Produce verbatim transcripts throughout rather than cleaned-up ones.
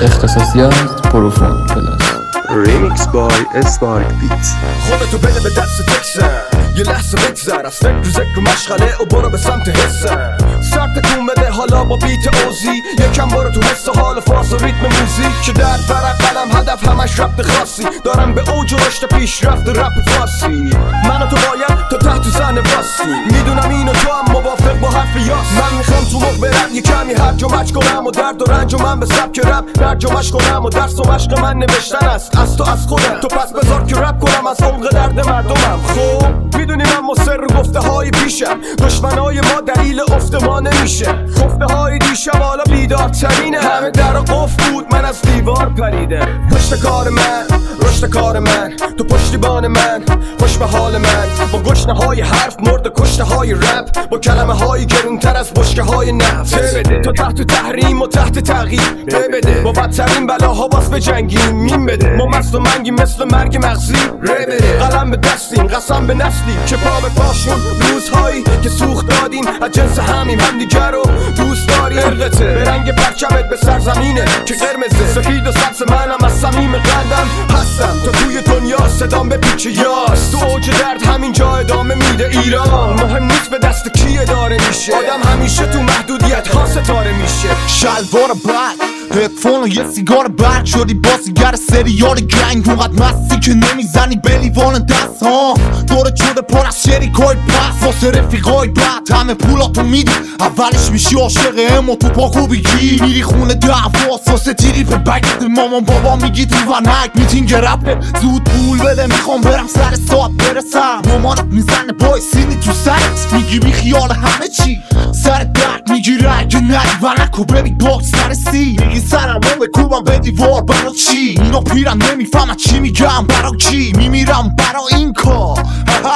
اختصاصیات پروفون پلاس. ریمیکس بای اسپارک بیت. خودتو بده به دست تکسن، یه لحظه بگذر از فکر و ذکر و مشغله و برو به سمت حسن. سر تکون بده حالا با بیت اوزی، یکم برو تو حس و حال فاز و ریتم موزیک که در برق قلم هدف همش ربط خاصی. دارم به اوج و رشد پیشرفت رپ فارسی. من و تو باید تا تحت زن باسی، میدونم این و تو هم موافق با حرف یاس. من میخوام تو موقع برم یه کمی هرج و مچ کنم و درد و رنج و من به سبک رپ ترجمه‌اش کنم و درس و مشق من نوشتن است از تو از خودم. تو پس بذار که رپ کنم از عمق درد مردمم. خب میدونی من مصر گفته های پیشم، دشمنای ما دلیل افت ما نمیشه. خفته های دیشب حالا بیدارترینه، همه در قفل بود من از دیوار پریده. پشت کار من رشد کار من، تو پشتیبان من خوش به حال من. با گشنه های حرف مرد کشته های رپ، با کلمه های گرونتر از بشکه های نفس. تو تحت تحریم و تحت تغییر بده، با بدترین بلاها باز به جنگیم مین بده. ما مست و منگیم مثل مرگ مغزی ره بده. قلم به دستیم قسم به نسلی که پا به پاشون روزهایی که سوخت دادیم از جنس همیم همدیگر رو دوست داریم. ارقته به رنگ پرچمت به سرزمینه که قرمزه سفید و سبز منم از صمیم قلبم هستم. تو توی دنیا صدام به پیچ یاس، تو اوج درد همین جا ادامه میده. ایران مهم نیست به دست کی اداره میشه، آدم همیشه تو محدودیت ها ستاره میشه. شلوار بعد هدفون و یه سیگار برگ شدی بازیگر سریال گنگ. اونقدر مستی که نمیزنی به لیوان دست ها، دورت شده پر از شریکای پس واسه رفیقای بعد. همه پولاتو میدی اولش میشی عاشق ام و تو پاکو بگی میری خونه دعواست واسه تیری به بگت. مامان بابا میگی تو ونک میتینگ رپه زود پول بده میخوام برم سر ساعت برسم. مامانت میزنه بای سینی تو سرت میگی بی خیال همه چی سر درد میگیره اگه نری ونکو ببی باکس سر سی. میگی سرم رو بکوبم به دیوار برا چی؟ اینا پیرن نمیفهمن چی میگم برا کی؟ میمیرم برا این کار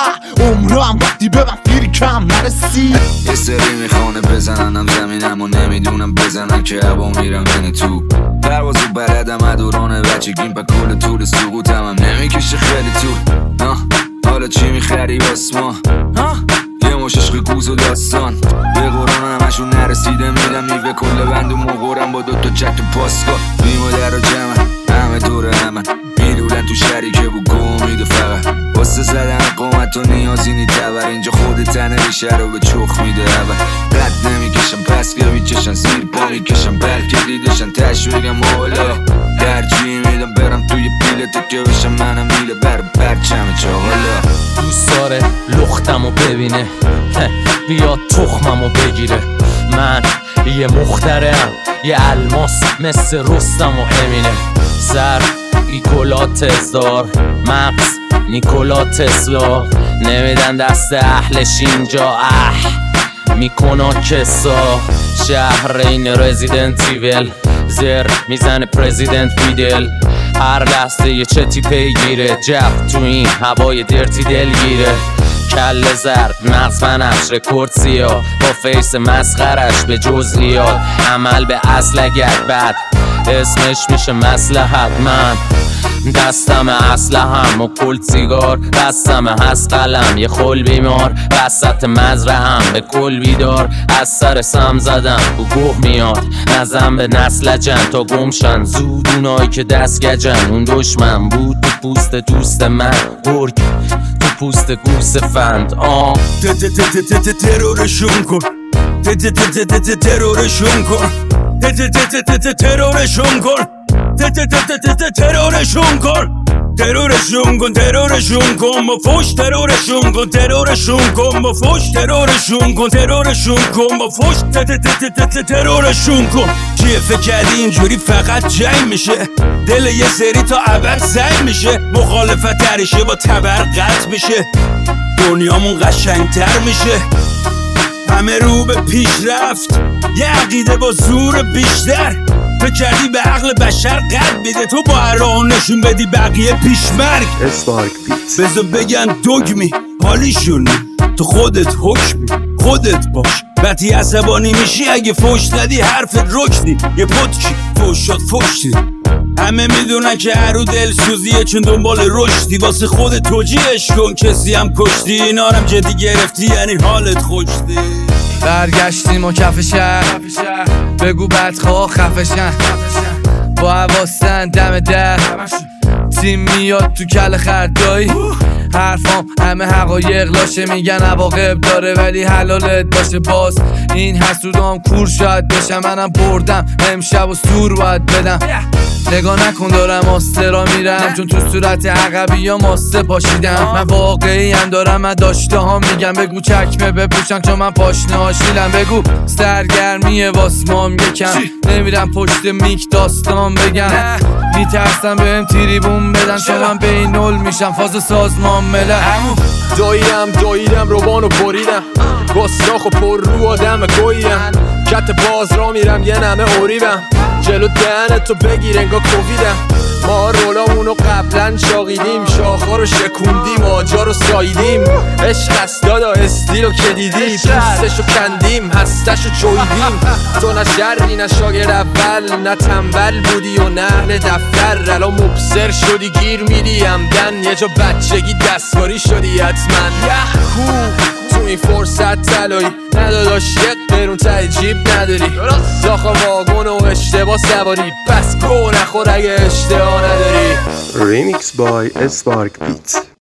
عمرم وقتی به من پیری کم نرسی. یه سری میخوانه بزننم زمینم و نمیدونم بزنن که هوا میرم بین تو پروازو بلدم ادوران بچگیم با کل طول سقوطم هم نمیکشه خیلی تو. حالا چی میخری باسما یه مش عشق گوز و داستان به قرآن همشون نرسیده میدم میوه کل بند و مقرم با دوتا چک تو پاسکا. بی مادر و جمع همه دور همه میدولن تو شریکه و گم میده فقط واسه زدن قومت و نیازی نی تبر. اینجا خود تنه ریشه رو به چخ میده اول. رد نمیکشم پس که میکشن زیر پا میکشم بلکه دیدشن تش بگم حالا درجی میدم برم توی پیلت که بشم منم میله بر برچم چاقالا. دوست داره لختمو ببینه بیا تخممو بگیره. من یه مخترم یه الماس مثل رستم و امینه. سر نیکولا تزار مغز نیکولا تسلا نمیدن دست اهلش اینجا اه میکنه کسا. شهر این رزیدنت ایول زر میزنه پرزیدنت فیدل. هر لحظه یه چتی پیگیره جف تو این هوای درتی دلگیره. کل زرد مغز بنفش رکورد سیاه با فیس مسخرش به جزئیات. عمل به اصل اگر بد اسمش میشه مصلحت. من دستم اسلحه‌ام و کل سیگار دستم هست قلم یه خل بیمار وسط مزرعه‌ام به کل بیدار. از سر سم زدم و گوه میاد نزم به نسل جن تا گمشن زود اونایی که دست گجن. اون دشمن بود تو پوست دوست من گرگ تو پوست گوس فند. آه ترورشون کن ترورشون کن ترورشون کن ترورشون کن ترورشون کن ترورشون کن با فوش ترورشون کن ترورشون کن با فوش ترورشون کن ترورشون کن با فوش ترورشون کن. چیه فکر کردی اینجوری فقط جنگ میشه؟ دل یه سری تا ابد زنگ میشه. مخالفت ترشه با تبر قطع میشه. دنیامون قشنگتر میشه. همه رو به پیشرفت یه عقیده با زور بیشتر. فکر کردی به عقل بشر قد بیده تو با هر نشون بدی بقیه پیشمرگ. اسپارک بیت. بذار بگن دگمی حالیشونی تو خودت حکمی خودت باش. وقتی عصبانی میشی اگه فوش دادی حرفت رکنی یه پتکی فوش شد فوشتی. همه میدونن که هرو دل سوزیه چون دنبال رشدی. واسه خودت توجیهش کن کسی هم کشتی. اینا هم جدی گرفتی یعنی حالت خوشتی. برگشتیم و کف شهر بگو بدخواه خفشن با حواستن دم در تیم میاد تو کل خردایی حرفام همه حقایق لاشه میگن عواقب داره ولی حلالت باشه باز این حسودام کور شاید بشم منم بردم امشب و سور باید بدم نگاه نکن دارم آسترا میرم چون تو صورت عقبی یا ماسته پاشیدم من واقعی هم دارم من داشته ها میگم بگو چکمه بپوشن چون من پاشنه هاشیلم بگو سرگرمیه واسمام یکم نمیرم پشت میک داستان بگم میترسم بهم تریبون بدن چون من بینول میشم فاز سازمان ملل داییم داییدم روبانو بریدم گستاخ و پر رو آدم گوییم کت باز را میرم یه نمه اوریبم جلو دهنتو بگیر انگا کوویدم ما رولامونو قبلا شاقیدیم شاخا رو شکوندیم آجا رو ساییدیم عشق هست دادا استیل رو که دیدی پوستشو کندیم هستشو چویدیم تو نه شری نه شاگرد اول نه تنبل بودی و نه اهل دفتر الان مبصر شدی گیر میدی همدن یه جا بچگی دستکاری شدی حتما یهو تو این فرصت طلایی نداداش یک قرون ته جیب نداری داخل واگن و اشتباه سواری پس گو نخور اگه اشتباه نداری Remix by Spark Beats.